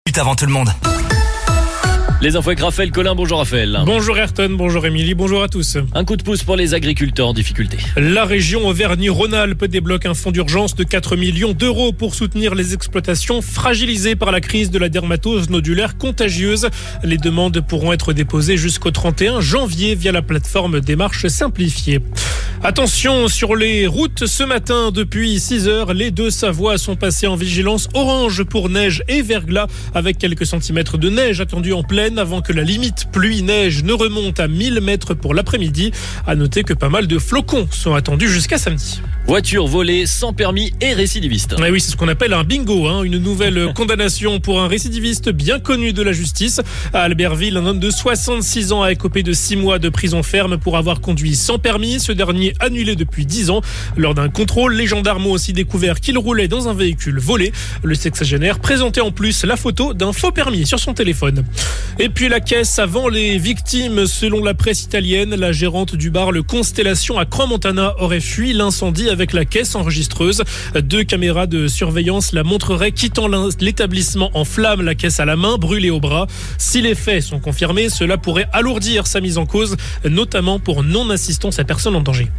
Avant tout le monde. Les infos avec Raphaël Collin. Bonjour Raphaël. Bonjour Ayrton, bonjour Émilie, bonjour à tous. Un coup de pouce pour les agriculteurs en difficulté. La région Auvergne-Rhône-Alpes débloque un fonds d'urgence de 4 millions d'euros pour soutenir les exploitations fragilisées par la crise de la dermatose nodulaire contagieuse. Les demandes pourront être déposées jusqu'au 31 janvier via la plateforme Démarche Simplifiée. Attention sur les routes, ce matin depuis 6 heures, les Deux-Savoies sont passés en vigilance orange pour neige et verglas avec quelques centimètres de neige attendus en pleine avant que la limite pluie-neige ne remonte à 1000 mètres pour l'après-midi. À noter que pas mal de flocons sont attendus jusqu'à samedi. Voiture volée sans permis et récidiviste. Et oui, c'est ce qu'on appelle un bingo, une nouvelle condamnation pour un récidiviste bien connu de la justice. À Albertville, un homme de 66 ans a écopé de 6 mois de prison ferme pour avoir conduit sans permis. Ce dernier annulé depuis 10 ans. Lors d'un contrôle, les gendarmes ont aussi découvert qu'il roulait dans un véhicule volé. Le sexagénaire présentait en plus la photo d'un faux permis sur son téléphone. Et puis la caisse avant les victimes. Selon la presse italienne, la gérante du bar Le Constellation à Crans-Montana aurait fui l'incendie avec la caisse enregistreuse. 2 caméras de surveillance la montreraient quittant l'établissement en flammes, la caisse à la main, brûlée au bras. Si les faits sont confirmés, cela pourrait alourdir sa mise en cause, notamment pour non-assistance à personne en danger.